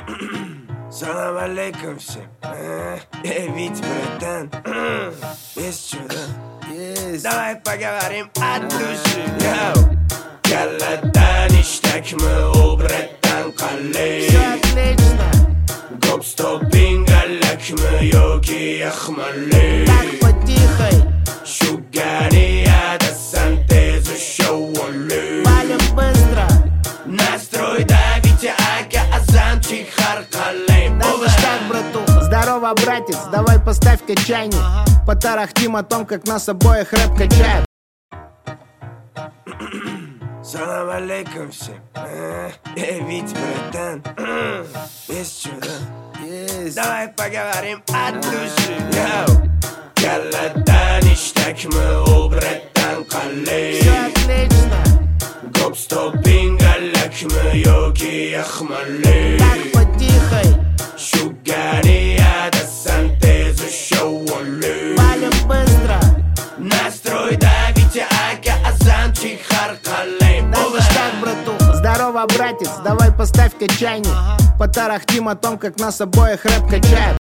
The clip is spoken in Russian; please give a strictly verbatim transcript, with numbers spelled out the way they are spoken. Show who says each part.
Speaker 1: Салам алейкум всем. А, эй, Вить, братан. А, есть что, да? Есть. Давай поговорим от души. Йоу. Калладан иштакмы у братан калей.
Speaker 2: Все отлично.
Speaker 1: Гопстопинг алякмы йоки яхмалей.
Speaker 2: Так по-тихой.
Speaker 1: Шугания да сантезу шоуолей.
Speaker 2: Валим быстро.
Speaker 1: Настрой давите ага азан чихар калей.
Speaker 2: Да ништяк, братуха. Здорово, братец, давай поставь-ка чайник. Потарахтим о том, как нас обоих рэп качает.
Speaker 1: Салам алейкум всем. А, эй, Вить, братан. А, есть что, да? Есть. Давай поговорим от души. Йоу. Калладан иштакмы у братан калей.
Speaker 2: Все отлично.
Speaker 1: Гопстопинг алякмы йоки яхмалей.
Speaker 2: Так по-тихой.
Speaker 1: Шугания да сантезу шоуолей.
Speaker 2: Валим быстро.
Speaker 1: Настрой давите ага азан чихар калей.
Speaker 2: Да ништяк, братуха. Здорово, братец, давай поставь-ка чайник. Потарахтим о том, как нас обоих рэп качает.